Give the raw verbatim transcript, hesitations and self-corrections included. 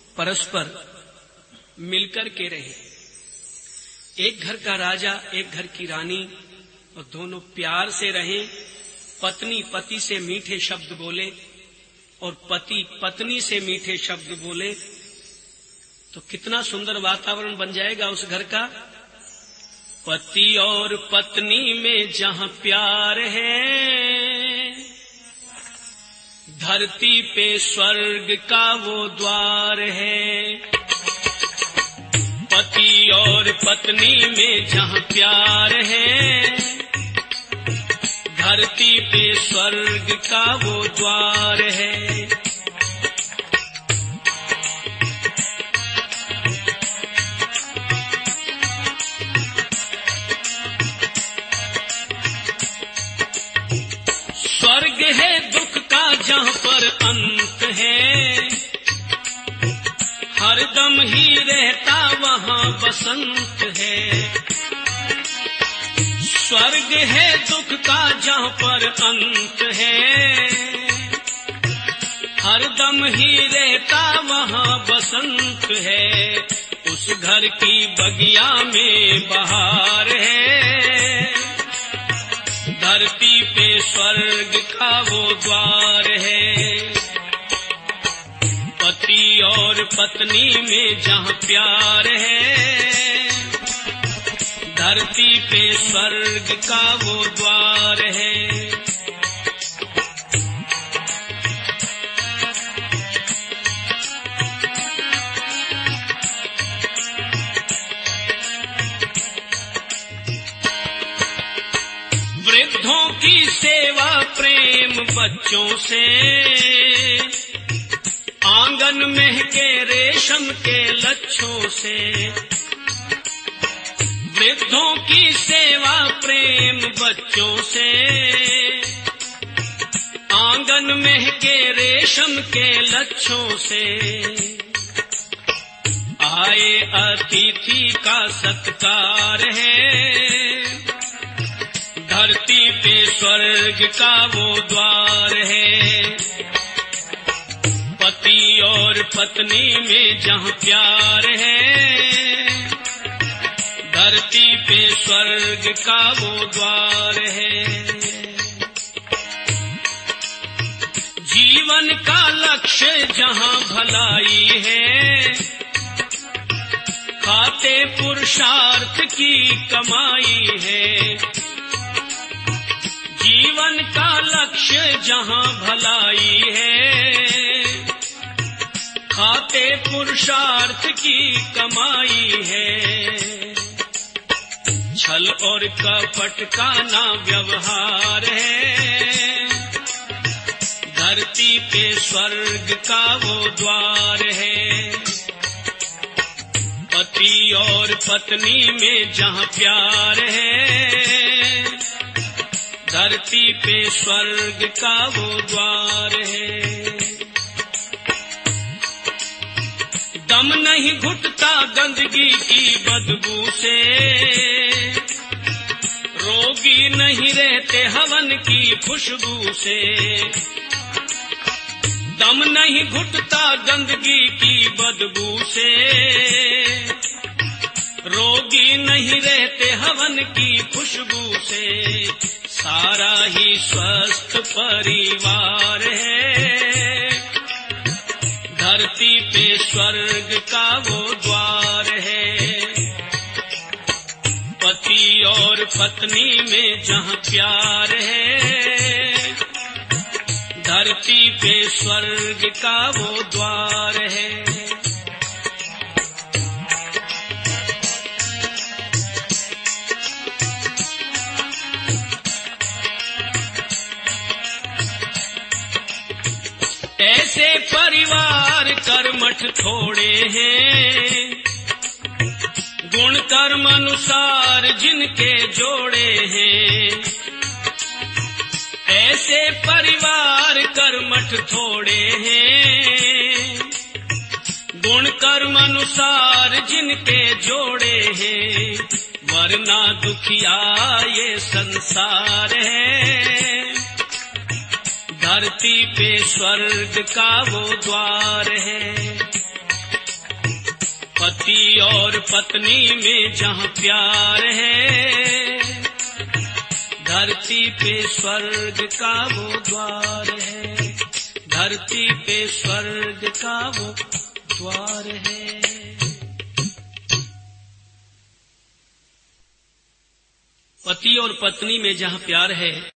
परस्पर मिलकर के रहे। एक घर का राजा, एक घर की रानी, और दोनों प्यार से रहे। पत्नी पति से मीठे शब्द बोले और पति पत्नी से मीठे शब्द बोले, तो कितना सुंदर वातावरण बन जाएगा उस घर का। पति और पत्नी में जहां प्यार है, धरती पे स्वर्ग का वो द्वार है। पति और पत्नी में जहां प्यार है, धरती पे स्वर्ग का वो द्वार है। स्वर्ग है दुख का जहां पर अंत है, हरदम ही रहता वहां बसंत है। स्वर्ग है दुख का जहां पर अंत है, हरदम ही रहता वहां बसंत है। उस घर की बगिया में बहार है, धरती पे स्वर्ग का वो द्वार है। पति और पत्नी में जहां प्यार है, धरती पे स्वर्ग का वो द्वार है। वृद्धों की सेवा प्रेम बच्चों से, आंगन महके रेशम के लच्छों से। वृद्धों की सेवा प्रेम बच्चों से, आंगन महके रेशम के लच्छों से। आए अतिथि का सत्कार है, धरती पे स्वर्ग का वो द्वार है। पति और पत्नी में जहां प्यार है, धरती पे स्वर्ग का वो द्वार है। जीवन का लक्ष्य जहां भलाई है, खाते पुरुषार्थ की कमाई है। जीवन का लक्ष्य जहां भलाई है, खाते पुरुषार्थ की कमाई है। छल और कपट का ना व्यवहार है, धरती पे स्वर्ग का वो द्वार है। पति और पत्नी में जहां प्यार है, धरती पे स्वर्ग का वो द्वार है। दम नहीं घुटता गंदगी की बदबू से, रोगी नहीं रहते हवन की खुशबू से। दम नहीं घुटता गंदगी की बदबू से, रोगी नहीं रहते हवन की खुशबू से। सारा ही स्वस्थ परिवार है, धरती पे स्वर्ग का वो द्वार है। पति और पत्नी में जहां प्यार है, धरती पे स्वर्ग का वो द्वार है। ऐसे परिवार कर्मठ थोड़े हैं, गुण कर्म अनुसार जिनके जोड़े हैं। ऐसे परिवार कर्मठ थोड़े हैं, गुण कर्म अनुसार जिनके जोड़े हैं। वरना दुखिया ये संसार है, धरती पे स्वर्ग का वो द्वार है। पति और पत्नी में जहाँ प्यार है, धरती पे स्वर्ग का वो द्वार है, धरती पे स्वर्ग का वो द्वार है। पति और पत्नी में जहाँ प्यार है,